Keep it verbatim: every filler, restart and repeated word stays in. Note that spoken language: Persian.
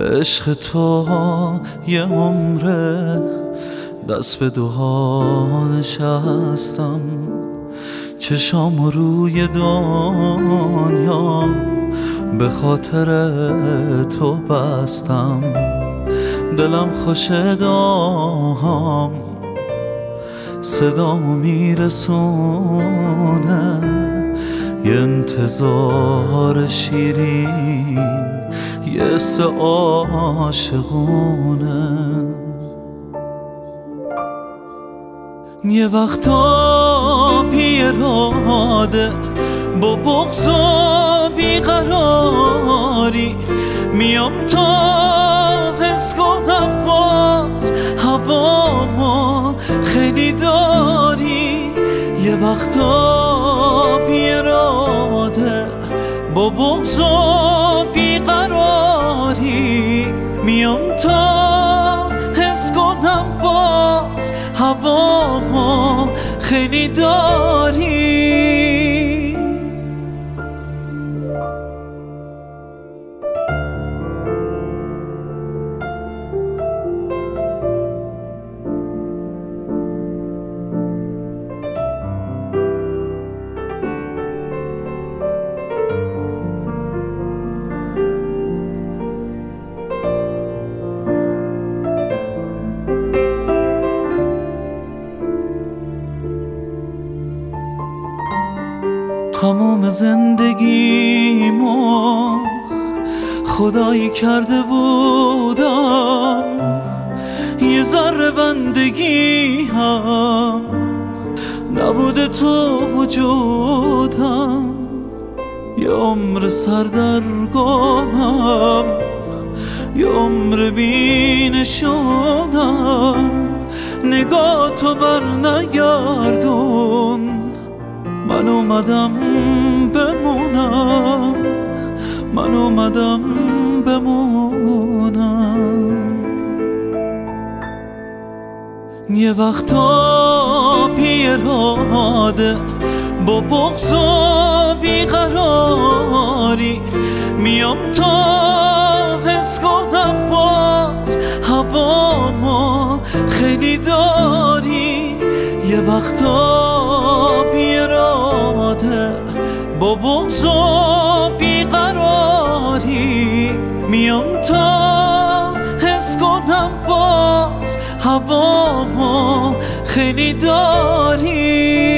عشق تو یه عمره دست به دوها نشستم، چشام روی دنیا به خاطر تو بستم. دلم خوش دام صدامو میرسونه، یه انتظار شیرین یه حس عاشقونه. یه وقتا بیراده با بغض و بیقراری میام تا حس کنم باز هوا خیلی داری. یه وقتا بیراده با بغض و بیقراری میام تا حس کنم باز هوا خیلی داری. تمام زندگیمو خدایی کرده بودم، یه ذره بندگی هم نبوده تو وجودم. یه عمر سردرگمم، یه عمر بی نشونم، نگاه تو بر نگردون. من اومدم بمونم، من اومدم بمونم. یه وقتا بیراده با بغض و بیقراری میام تا حس کنم باز هوا خیلی داری. یه وقتا بیراده با بغض و بیقراری میام تا حس کنم باز هوا خیلی داری.